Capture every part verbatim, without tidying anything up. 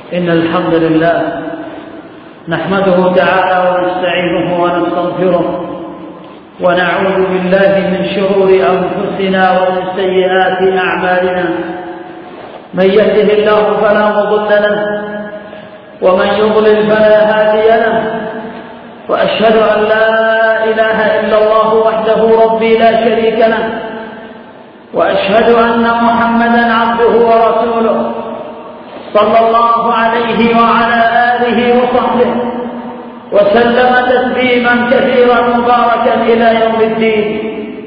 إن الحمد لله نحمده تعالى ونستعينه ونستغفره ونعوذ بالله من شرور أنفسنا ومن سيئات أعمالنا. من يهده الله فلا مضل له ومن يضلل فلا هادي له، وأشهد أن لا إله إلا الله وحده ربي لا شريك له، وأشهد أن محمدا عبده ورسوله صلى الله عليه وعلى آله وصحبه وسلم تسليما كثيرا مباركا إلى يوم الدين.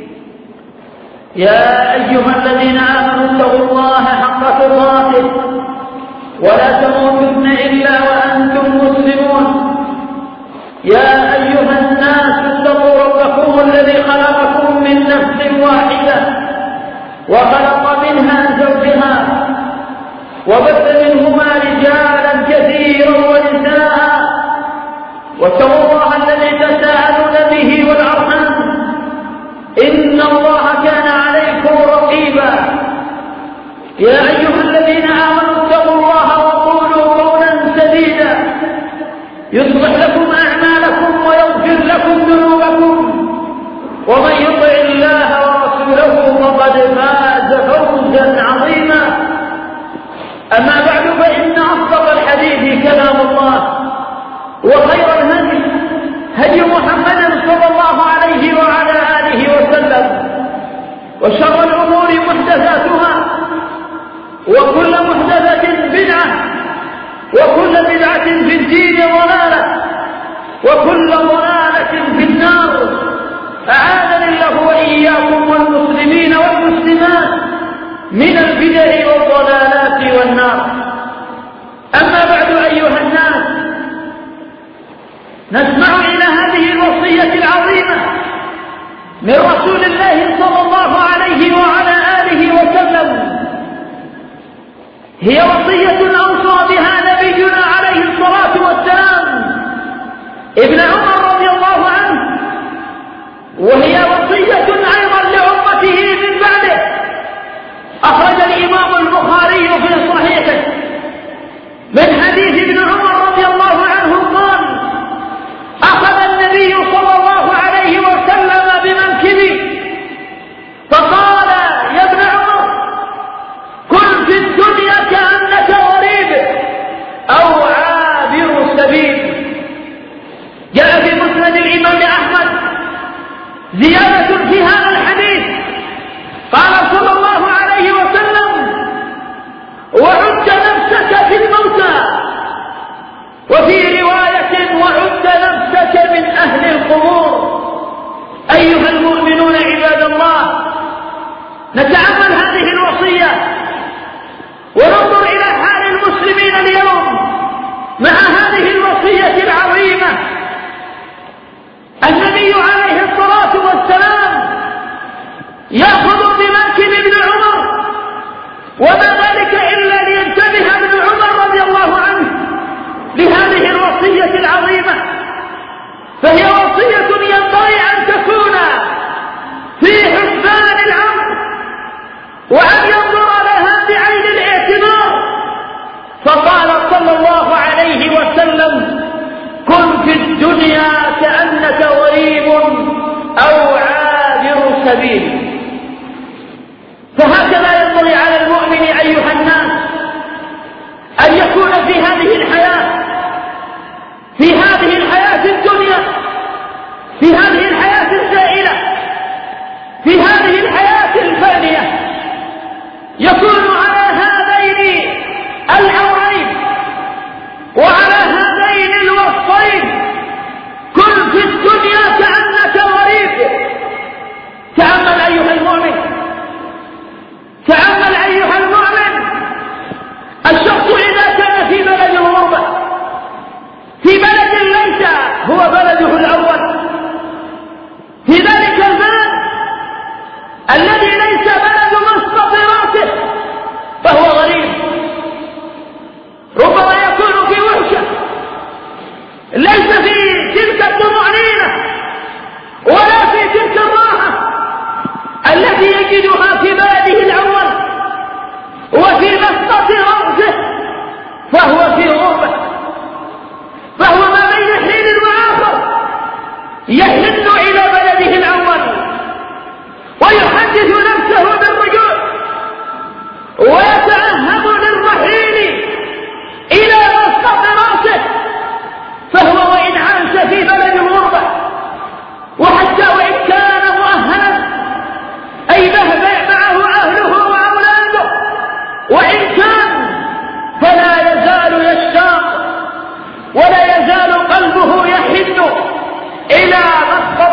يا أيها الذين آمنوا اتقوا الله حق تقاته ولا تموتن إلا وأنتم مسلمون. يا أيها الناس اتقوا ربكم الذي خلقكم من نفس واحدة وخلق منها زوجها وبث منهما رجالا كثيرا ونساء، واتقوا الله الذي تساءلون به والأرحام إن الله كان عليكم رقيبا. يا أيها الذين آمنوا اتقوا الله وقولوا قولا سديدا يصلح لكم أعمالكم ويغفر لكم ذنوبكم، ومن يطع الله ورسوله فقد فاز فوزا عظيما. أما بعد، فإن أصدق الحديث كلام الله، وخير الهدي هدي محمد صلى الله عليه وعلى آله وسلم، وشر الأمور محدثاتها، وكل محدثة بدعة، وكل بدعة في الدين ضلالة، وكل ضلالة في النار. أعاذني الله وإياكم والمسلمين والمسلمات من البدع والضلالات والنار. أما بعد أيها الناس، نسمع إلى هذه الوصية العظيمة من رسول الله صلى الله عليه وعلى آله وسلم. هي وصية أوصى بها نبينا عليه الصلاة والسلام ابن عمر رضي الله عنه، وهي وصية أيضا لأمته من بعده. أخرج الإمام البخاري في صحيحه من حديث ابن عمر رضي الله عنه قال: أخذ النبي صلى الله عليه وسلم بمنكبي فقال: يا ابن عمر، كن في الدنيا كأنك غريب أو عابر سبيل. جاء في مسند الإمام أحمد زيادة في هذا الحديث، قال صلى الله عليه وسلم: وعد نفسك في الموتى، وفي رواية: وعد نفسك من أهل القبور. أيها المؤمنون عباد الله، نتأمل هذه الوصية وننظر إلى حال المسلمين اليوم مع هذه الوصية العظيمة. النبي عليه الصلاة والسلام يأخذ بمنكب ابن عمر، وما ذلك إلا لينتبه ابن عمر رضي الله عنه لهذه الوصية العظيمة. فهي وصية ينبغي أن تكون في حسبان العمر، وأن ينظر لها بعين الاعتبار. فقال صلى الله عليه وسلم: كن في الدنيا كأنك غريب أو عابر سبيل. فهكذا ينبغي على المؤمن أيها الناس أن يكون في هذه الحياة، في هذه الحياة الدنيا، في هذه الحياة الزائلة، في هذه الحياة الفانية، يكون على هذين الأمرين وعلى هذين الوصفين: كن في الدنيا كأنك غريب. تأمل أيها المؤمن، تأمل أيها المؤمن، الشخص إذا كان في بلد الغربة، في بلد ليس هو بلده الأول،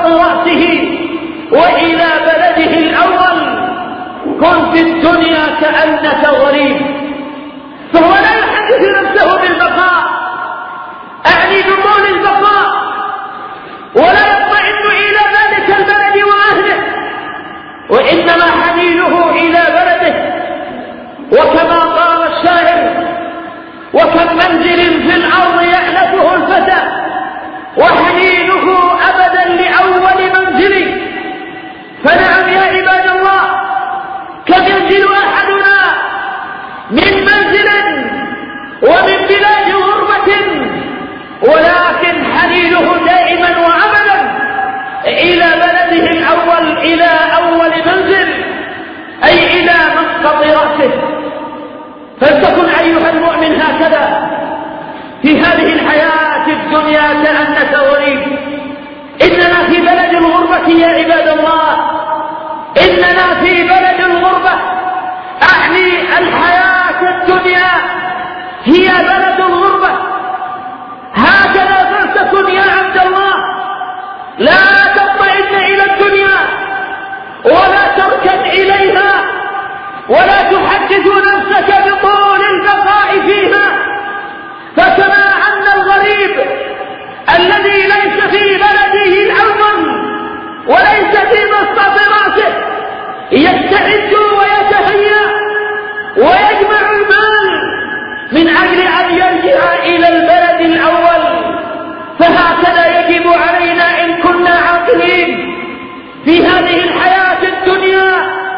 رأسه وإلى بلده الأول. كن في الدنيا كأنك غريب. فهو لا يحدث نفسه بالبقاء، أعني بطول البقاء، ولا يطمئن إلى ذلك البلد وأهله، وإنما حنينه إلى بلده. وكما قال الشاعر: وكم منزل في الأرض يألفه الفتى وحنينه أبدا لأول منزل. فنعم يا عباد الله، كم ينزل أحدنا من منزل ومن بلاد غربة، ولكن حنينه دائما وأبدا إلى بلده الأول، إلى أول منزل، أي إلى مسقط رأسه. فلتكن أيها المؤمن هكذا في هذه الحياة الدنيا كأنك غريب. إننا في بلد الغربة يا عباد الله، إننا في بلد الغربة، أعني الحياة الدنيا هي بلد الغربة. هكذا فلتكن يا عبد الله، لا تطمئن إلى الدنيا ولا تركن إليها ولا تحدث نفسك بطول البقاء فيها. فكما أن الغريب الذي ليس في بلده الأول وليس في مسقط رأسه يستعد ويتهيأ ويجمع المال من أجل أن يرجع إلى البلد الأول، فهكذا يجب علينا إن كنا عاقلين في هذه الحياة الدنيا،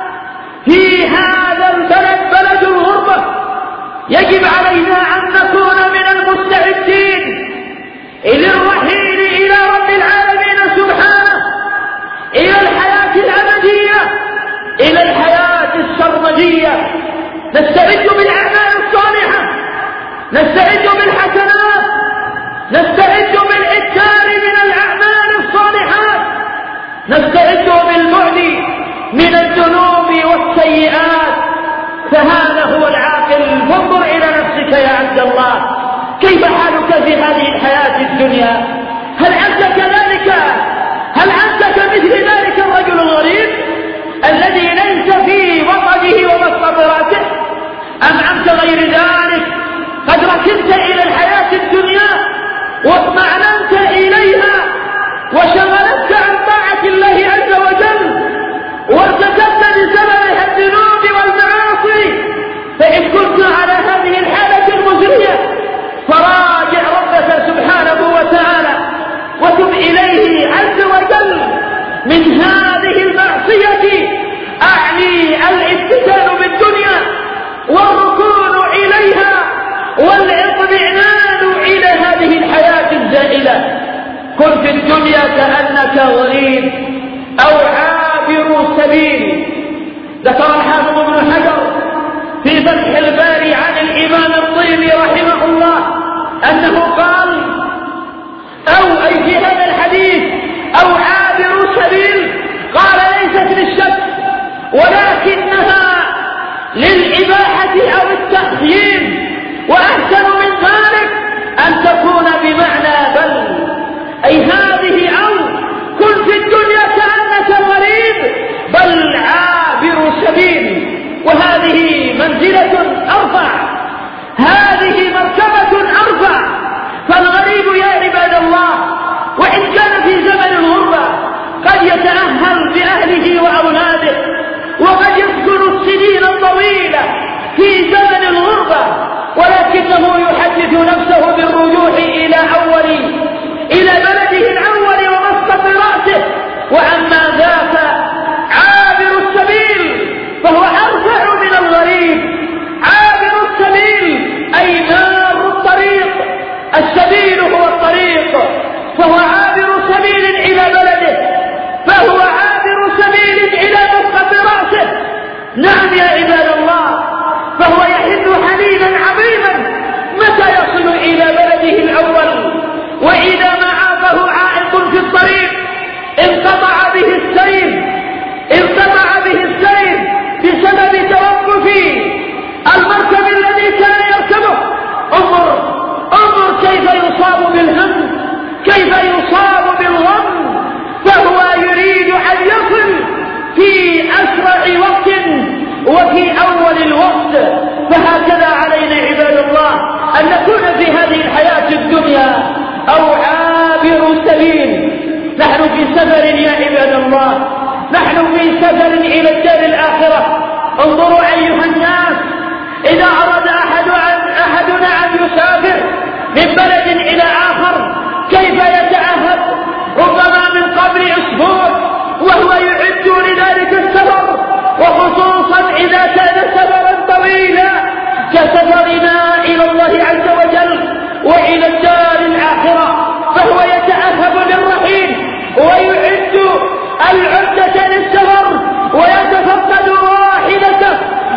في هذا البلد بلد الغربة، يجب علينا أن نكون من المستعدين للرحيل إلى رب العالمين سبحانه، إلى الحياة الأبدية، إلى الحياة السرمدية. نستعد بالأعمال الصالحة، نستعد بالحسنات، نستعد بالإكثار من الأعمال الصالحات، نستعد بالبعد من الذنوب والسيئات. فهذا هو العاقل. فانظر إلى نفسك يا عبد الله، كيف حالك في هذه الحياة الدنيا؟ هل أنت كذلك؟ هل أنت كمثل ذلك الرجل الغريب الذي ليس في وطنه ومسقط رأسه، أم أنت غير ذلك قد ركنت إلى الحياة الدنيا واطمأننت إليها وشغلتك عن طاعة الله عز وجل وارتكبت بسببها الذنوب والمعاصي؟ فإن كنت على هذه الحالة المزرية فراجع ربك سبحانه وتعالى وتب إليه عز وجل من هذه المعصية، أعني الاتكال بالدنيا والركون إليها والاطمئنان إلى هذه الحياة الزائلة. كن في الدنيا كأنك غريب أو عابر سبيل. ذكر الحافظ ابن حجر في فتح الباري عن الإمام الطيبي رحمه الله أنه قال: أو أي في هذا الحديث أو عابر سبيل، قال ليست للشك ولكنها للإباحة أو التخييم، وأحسن من ذلك أن تكون بمعنى بل، أي هذه أو كن في الدنيا كأنك غريب بل عابر سبيل. وهذه منزلة أرفع، هذه مرتبة أرفع. فالغريب يا عباد الله وإن كان في زمن الغربة قد يتأهل بأهله وأولاده وقد وفي أول الوقت. فهكذا علينا عباد الله أن نكون في هذه الحياة الدنيا أو عابر سبيل. نحن في سفر يا عباد الله، نحن في سفر إلى الدار الآخرة. انظروا أيها الناس، إذا أراد أحد أحدنا أن يسافر من بلد إلى آخر كيف يتأهب؟ ربما من قبل أسبوع وهو يعد لذلك السفر، وخصوصا إذا كان سفرا طويلا كسفرنا إلى الله عز وجل وإلى الدار الآخرة، فهو يتأهب للرحيل ويعد العدة للسفر ويتفقد راحلته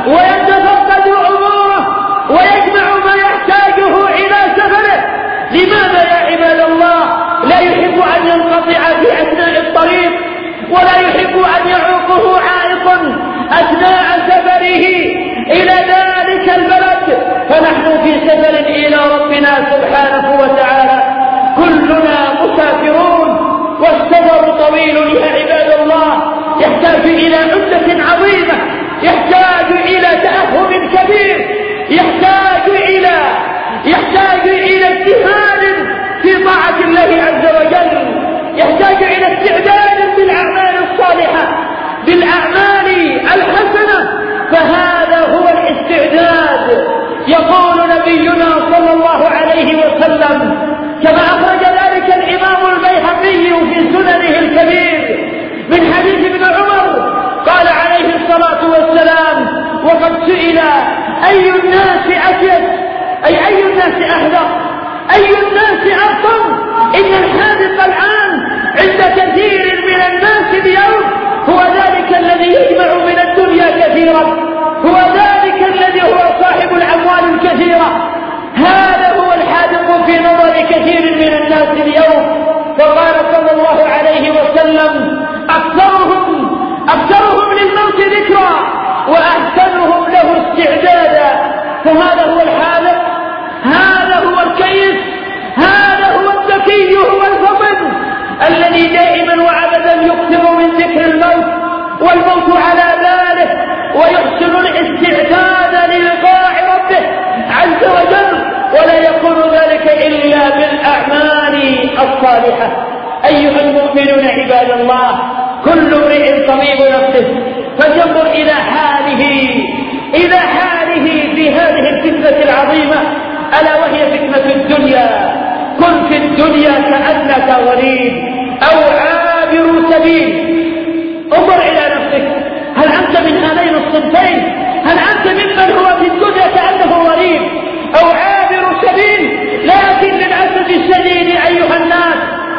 ويتفقد أموره ويجمع ما يحتاجه إلى سفره. لماذا يا عباد الله؟ لا يحب أن ينقطع في أثناء الطريق، ولا يحب أن يعوقه عائق أثناء سفره إلى ذلك البلد. فنحن في سفر إلى ربنا سبحانه وتعالى، كلنا مسافرون، والسفر طويل يا عباد الله، يحتاج إلى عدة عظيمة، يحتاج إلى تأهب كبير، يحتاج إلى يحتاج إلى اجتهاد في طاعة الله عز وجل، يحتاج إلى استعداد بالأعمال الصالحة بالأعمال الحسنة. فهذا هو الاستعداد. يقول نبينا صلى الله عليه وسلم كما أخرج ذلك الإمام البيهقي في سننه الكبير من حديث ابن عمر، قال عليه الصلاة والسلام: وقد سئل أي الناس أجد، أي أي الناس أهدى، أي الناس أفضل. إن الحادث الآن عند كثير من الناس اليوم هو ذلك الذي يجمع من الدنيا كثيرا، هو ذلك الذي هو صاحب الأموال الكثيرة. هذا هو الحادث في نظر كثير من الناس اليوم. فقال صلى الله عليه وسلم: أكثرهم أكثرهم للموت ذكرى وأحسنهم له استعدادا. فهذا هو الحادث، هذا هو الكيس، هذا هو الذكي، هو الفطن الذي دائما وابدا يكثر من ذكر الموت والموت على باله، ويحسن الاستعداد للقاء ربه عز وجل، ولا يكون ذلك إلا بالأعمال الصالحة. أيها المؤمنون عباد الله، كل امرئ طبيب نفسه، فلينظر إلى حاله إلى حاله في هذه الفتنة العظيمة، ألا وهي فتنة الدنيا. كن في الدنيا كأنك غريب أو عابر سبيل. انظر إلى نفسك، هل أنت من هذين الصنفين؟ هل أنت ممن هو في الدنيا كأنه غريب أو عابر سبيل؟ لكن للأسف الشديد أيها الناس،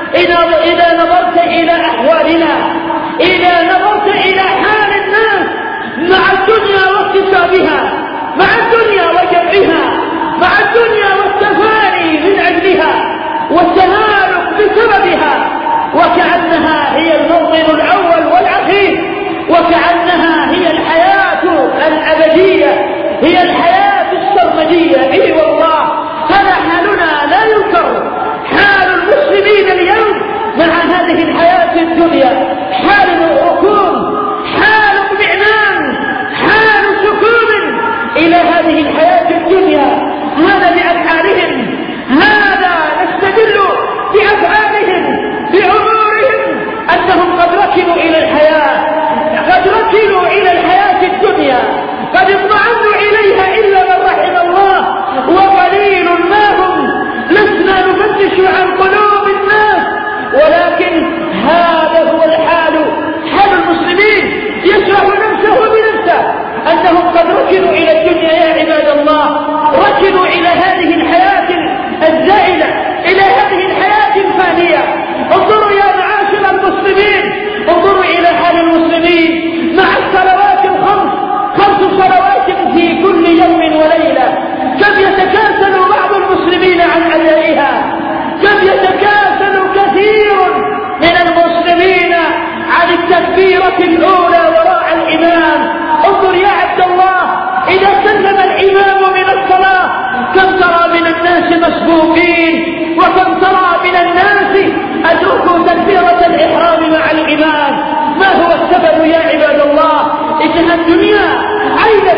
إذا نظرت إلى أحوالنا، إذا نظرت إلى حال الناس مع الدنيا واكتسابها، مع الدنيا وجمعها، مع الدنيا والتفاني من أجلها والتهالك بسببها، وكأنها هي الموطن الأول والأخير، وكأنها هي الحياة الأبدية، هي الحياة السرمدية. إي والله هذا حالنا لا ينكر، حال المسلمين اليوم مع هذه الحياة الدنيا، حال الركون، حال اطمئنان، حال سكون إلى هذه الحياة الدنيا. هذا بأفعالهم، هذا نستدل بأفعالهم بأمورهم أنهم قد ركنوا إلى الحياة، قد ركنوا إلى الحياة الدنيا، قد اطمأنوا إليها إلا من رحم الله، وقليل ما هم. لسنا نفتش عن قلوب الناس، ولكن هذا هو الحال، حال المسلمين. يشرح نفسه بنفسه أنهم قد ركنوا إلى الدنيا يا عباد الله، ركنوا إلى هذه الحياة الزائلة، إلى هذه الحياة الفانية. انظروا يا معاشر المسلمين، انظروا إلى حال المسلمين مع الصلوات الخمس، خمس صلوات في كل يوم وليلة، كم يتكاسل بعض المسلمين عن أدائها، كم يتكاسل كثير من المسلمين عن التكبيرة الأولى وراء الإمام. انظر يا عبد الله، إذا سلم الإمام من الصلاة كم ترى من الناس مسبوقين، وكم ترى من الناس أدركوا تكبيرة الإحرام مع الإمام. ما هو السبب يا عباد الله؟ إنها الدنيا عينة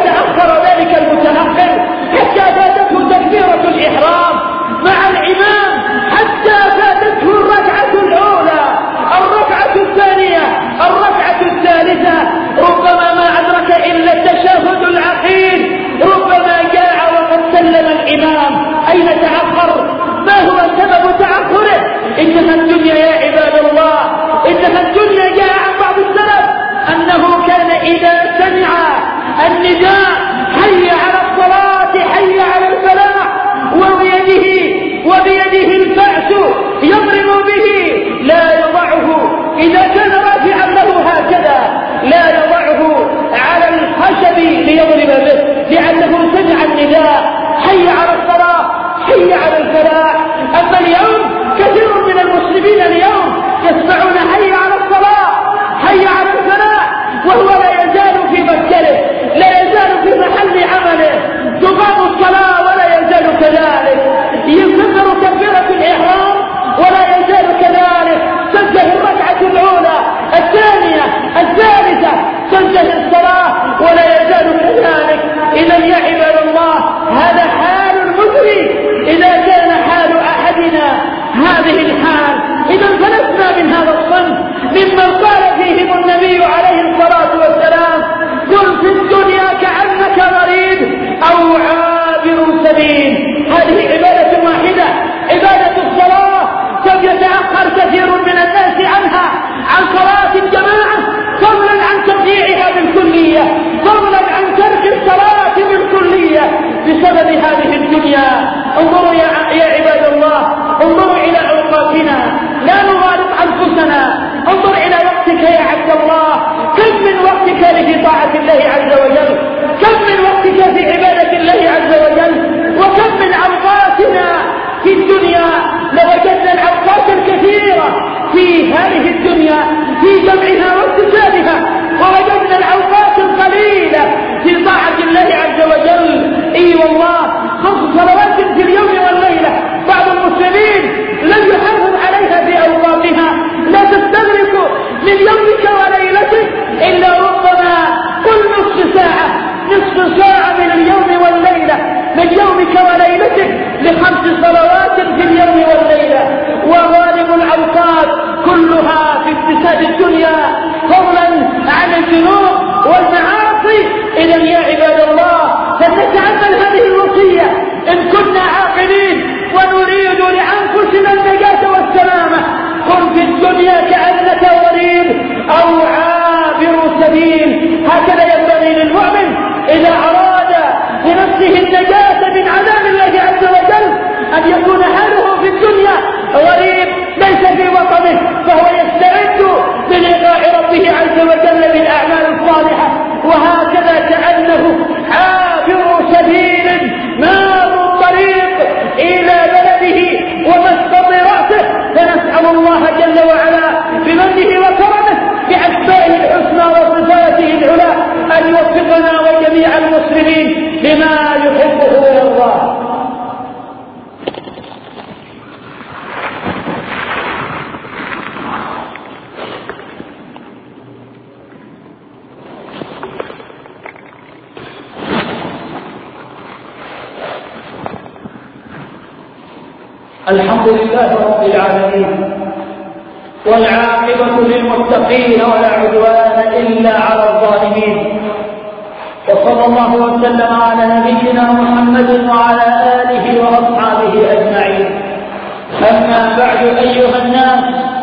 أنه كان إذا سمع النداء حي على الصلاة حي على الفلاح وبيده وبيده الفأس يضرب به لا يضعه إذا كان رافعا له هكذا لا يضعه على الخشب ليضرب به لأنه سمع النداء حي على الصلاة حي على الفلاح. أما اليوم كثير من المسلمين اليوم يسمعون حي على الصلاة حي على الفلاح وهو لا يزال في مكانه لا يزال في محل عمله تقام الصلاة ولا يزال كذلك يكبر تكبيرة الإحرام ولا يزال كذلك تنتهي الركعة الأولى الثانية الثالثة تنتهي الصلاة ولا يزال كذلك. إذا يا عباد الله هذا حال المسلم إذا كان حال أحدنا هذه الحال إذا فلسنا من هذا الصنف ممن قال فيهم النبي عليه الصلاة والسلام كن في الدنيا كأنك غريب أو عابر سبيل. هذه عبادة واحدة عبادة الصلاة قد يتأخر كثير من الناس عنها عن صلاة الجماعة فضلا عن تضييعها بالكلية فضلا عن ترك الصلاة بالكلية بسبب هذه الدنيا. انظروا يا, يا عباد الله انظروا إلى أوقاتنا لا نغالط أنفسنا. انظر إلى وقتك يا عبد الله كم من وقتك لفي طاعة الله عز وجل كم من وقتك في عبادة الله عز وجل وكم من أوقاتنا في الدنيا. لوجدنا الأوقات الكثيرة في هذه الدنيا في جمعها واكتسابها ووجدنا الأوقات القليلة في طاعة الله عز وجل. اي والله خمس صلوات في اليوم والليلة بعض المسلمين لم يحافظ عليها في أوقاتها لا تستغرق من يومك وليلتك إلا ربما كل نصف ساعة نصف ساعة من اليوم والليلة من يومك وليلتك لخمس صلوات في اليوم والليلة وغالب الأوقات كلها في اكتساب الدنيا فضلا عن الذنوب والمعاصي. إذا يا عباد الله فلنتأمل هذه الوصية إن كنا عاقلين ونريد لأنفسنا النجاة والسلامة. كن في الدنيا كأنك غريب أو عابر سبيل. هكذا ينبغي للمؤمن إذا أراد لنفسه النجاة من عذاب الله عز وجل أن يكون حاله في الدنيا غريب ليس في وطنه فهو يستعد للقاء ربه عز وجل بالأعمال الصالحة وهكذا كأنه عابر سبيل مار الطريق إلى بلده ومسقط رأسه. فنسأل الله جل وعلا بمنه وكرمه بأسمائه الحسنى وصفاته العلى أن يوفقنا وجميع المسلمين لما يحبه ويرضاه. الحمد لله رب العالمين والعاقبة للمتقين ولا عدوان إلا على الظالمين وصلى الله وسلم على نبينا محمد وعلى آله وأصحابه أجمعين. أما بعد أيها الناس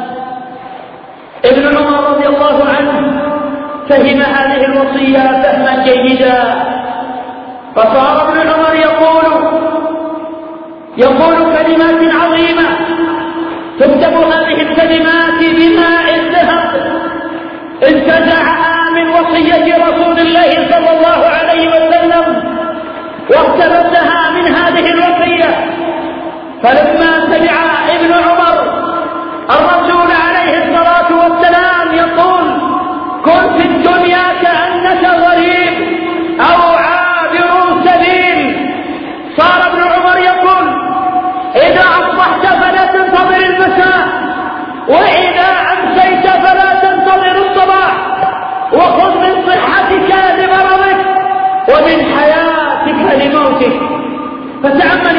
ابن عمر رضي الله عنه فهم هذه الوصية فهما جيدا فصار ابن عمر يقول يقول كلمات عظيمة تكتب هذه الكلمات بماء الذهب انتزعها من وصية رسول الله صلى الله عليه وسلم واقتبسها من هذه الوصية. فلما سمع ابن عمر الرسول عليه الصلاة والسلام يقول كن في الدنيا كأنك غريب أو عابر سبيل صار ابن عمر يقول إذا أصبحت فلا تنتظر المساء وإذا أمسيت فلا تنتظر الصباح وخذ من صحتك لمرضك ومن حياتك لموتك. فتأمل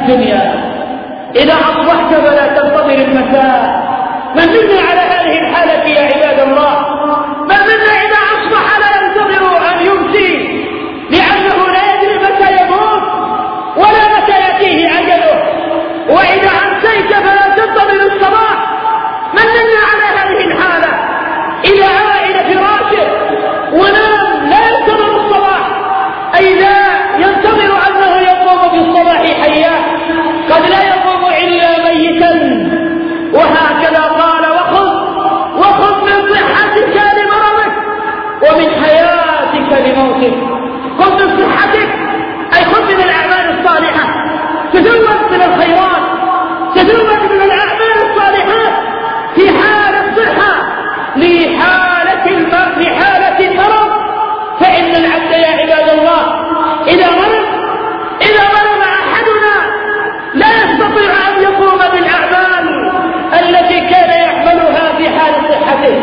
الدنيا. إذا أصبحت فلا تنتظر المساء. من منا على هذه الحالة يا عباد الله؟ من منا إذا أصبح لا ينتظر أن يمسي لأنه لا يدري متى يموت ولا متى يأتيه أجله؟ وإذا أمسيت فلا تنتظر الصباح. من منا على هذه الحالة إذا أوى إلى فراشه ونام لا ينتظر الصباح، أي لا ينتظر أنه يقوم بالصباح حيا، قد لا يقوم إلا ميتا. وهكذا قال وخذ وخذ من صحتك لمرضك ومن حياتك لموتك. خذ من صحتك أي خذ من الأعمال الصالحة، تزود من الخيرات، تزود من الأعمال الصالحات في حال الصحة لحالة المرض لحالة المرض. فإن العبد يا عباد الله إذا مرض إذا مرض أحدنا لا يستطيع أن يقوم بالأعمال التي كان يعملها في حال صحته.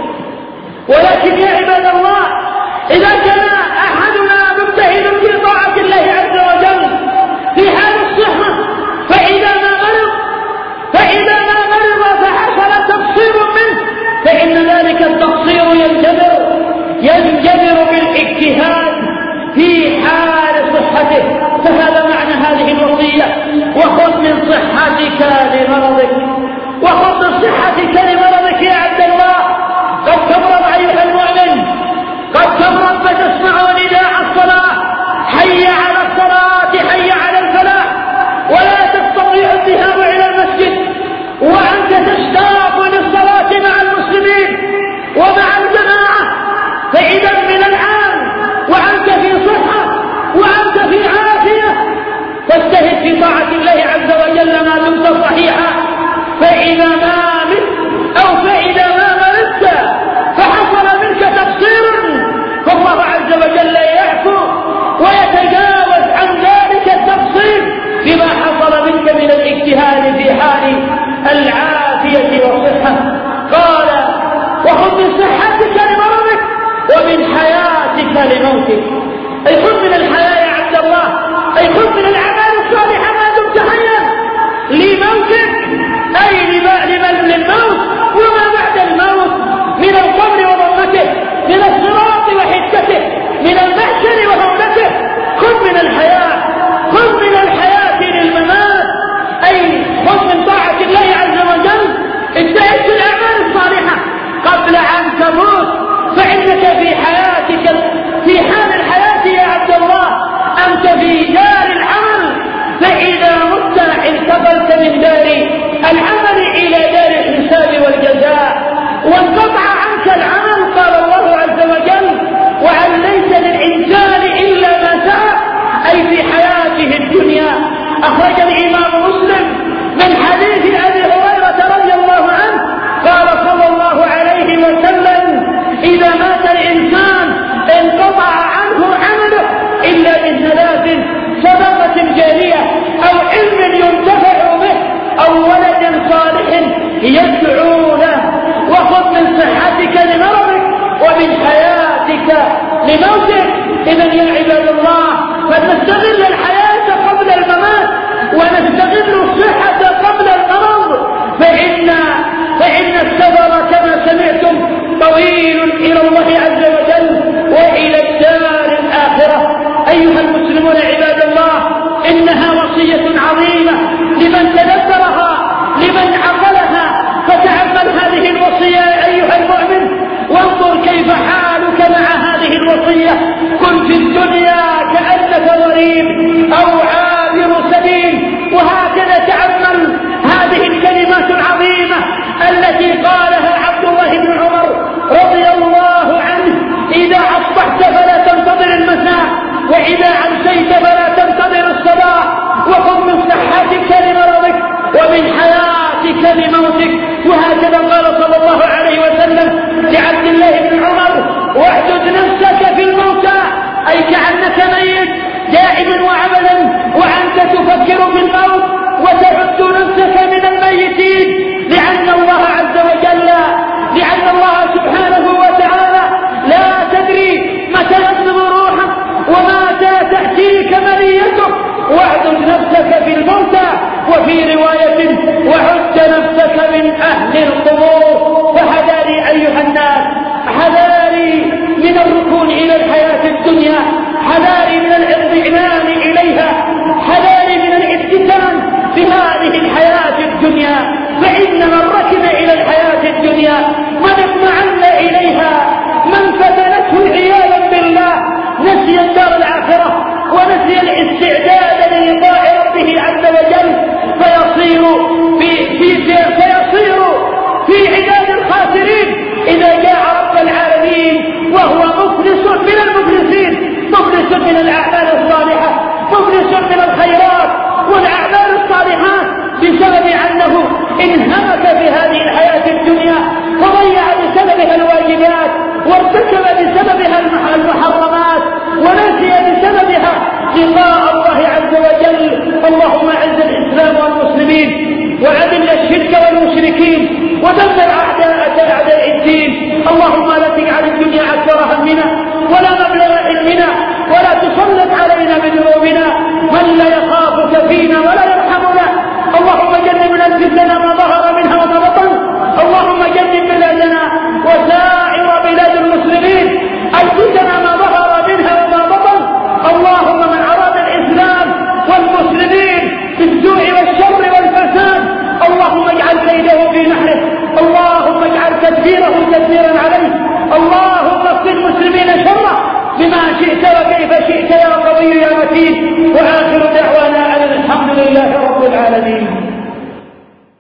ولكن يا عباد الله إذا كان أحدنا مجتهد في طاعة الله عز وجل في حال الصحة، فإذا ما مرض فإذا ما مرض فحصل تقصير منه، فإن ذلك التقصير ينجبر ينجبر بالاجتهاد في حال صحته. فهذا معنى هذه الوصية: وخذ من صحتك لمرضك. وخذ من صحتك لمرضك يا عبد الله. قد تمرض أيها المؤمن، قد تمرض فتسمع نداء الصلاة: حي على الصلاة حي على الفلاح، ولا تستطيع الذهاب إلى المسجد وأنت تشتاق للصلاة مع المسلمين ومع الجماعة. فإذا من الآن وأنت في صحة وأنت في عافية فاجتهد في طاعة الله عز وجل ما دمت صحيحا. فإذا ما مت أو فإذا ما مرضت فحصل منك تقصير فالله عز وجل يعفو ويتجاوز عن ذلك التقصير بما حصل منك من الاجتهاد في حال العافية والصحة. قال: وخذ من صحتك لمرضك ومن حياتك لموتك. أي خذ من الحياة يا عبد الله، أي خذ من الأعمال الصالحة ما دمت حيا لموتك، أي لمن للموت وما بعد الموت من القبر وضمته، من الصراط وحدته، من المحشر وهولته. خذ من الحياة، خذ من الحياة للممات، أي خذ من طاعة الله عز وجل. اجتهد في الأعمال الصالحة قبل أن تموت، فإنك في حياتك في حال الحياة يا عبد الله أنت في دار العمل، فإذا مت انتقلت من دار العمل إلى دار الحساب والجزاء وانقطع عنك العمل. قال الله عز وجل: وأن ليس للإنسان إلا ما سعى، أي في حياته الدنيا. أخرج الإمام مسلم من حديث أبي هريرة رضي الله عنه قال صلى الله عليه وسلم: إذا مات الإنسان انقطع عنه عمله إلا من ثلاث: صدقة جارية أو علم ينتفع به أو ولد صالح يدعو له. وخذ من صحتك لمرضك ومن حياتك لموتك. إذن يا عباد الله فلنستغل الحياة قبل الممات ونستغل الصحة قبل المرض، فإن فإن السفر كما سمعتم طويل إلى الله عز وجل وإلى الدار الآخرة. أيها المسلمون عباد الله، إنها وصية عظيمة لمن تدبرها، لمن عقلها. فتعمل هذه الوصية أيها المؤمن وانظر كيف حالك مع هذه الوصية. كن في الدنيا كأنك غريب أو عابر سبيل. وهكذا تأمل هذه الكلمات العظيمة التي قالها عبد الله بن عمر رضي الله عنه: إذا أصبحت فلا تنتظر المساء، وإذا أمسيت فلا تنتظر الصباح. وخذ من صحتك لمرضك ومن حياتك لموتك. وهكذا قال صلى الله عليه وسلم لعبد الله بن عمر: واعدد نفسك في الموتى، أي كأنك ميت دائما وأبدا وأنت تفكر في الموت وتعد نفسك من الميتين، لأن الله عز وجل لأن الله سبحانه وتعالى لا تدري متى يطلب روحك ومتى تأتيك منيتك. واعدد نفسك في الموتى القبور. فحذاري أيها الناس، حذاري من الركون إلى الحياة الدنيا، حذاري من الاطمئنان إليها، حذاري من الافتتان بهذه الحياة الدنيا. فإن من ركن إلى الحياة الدنيا، من اطمأن إليها، من فتنته عياذا بالله، نسي الدار الآخرة ونسي الاستعداد للقاء ربه عز وجل، فيصير في في فيصير في عداد الخاسرين إذا جاء رب العالمين وهو مفلس من المفلسين، مفلس من الأعمال الصالحة، مفلس من الخيرات والأعمال الصالحات، بسبب أنه انهمك في هذه الحياة الدنيا وضيع بسببها الواجبات وارتكب بسببها المحرمات ونسي بسببها لقاء الله عز وجل. اللهم اعز الإسلام والمسلمين وأذل الشرك والمشركين ودمر أعداء أعداء الدين. اللهم لا تجعل الدنيا أكبر همنا ولا مبلغ علمنا ولا تسلط علينا بذنوبنا من لا يخافك فينا ولا يرحمنا. اللهم جنبنا الفتن ما ظهر منها وما بطن. اللهم جنب بلادنا وسائر بلاد المسلمين الفتن ما ظهر منها وما بطن. اللهم من أراد الإسلام والمسلمين بالسوء والشر والفساد، اللهم اجعل كيده في نحره، اللهم اجعل تدبيره تدبيرا عليه، اللهم اكفِ المسلمين شره بما شئت وكيف شئت يا قوي يا متين. وآخر دعوانا أن الحمد لله رب العالمين.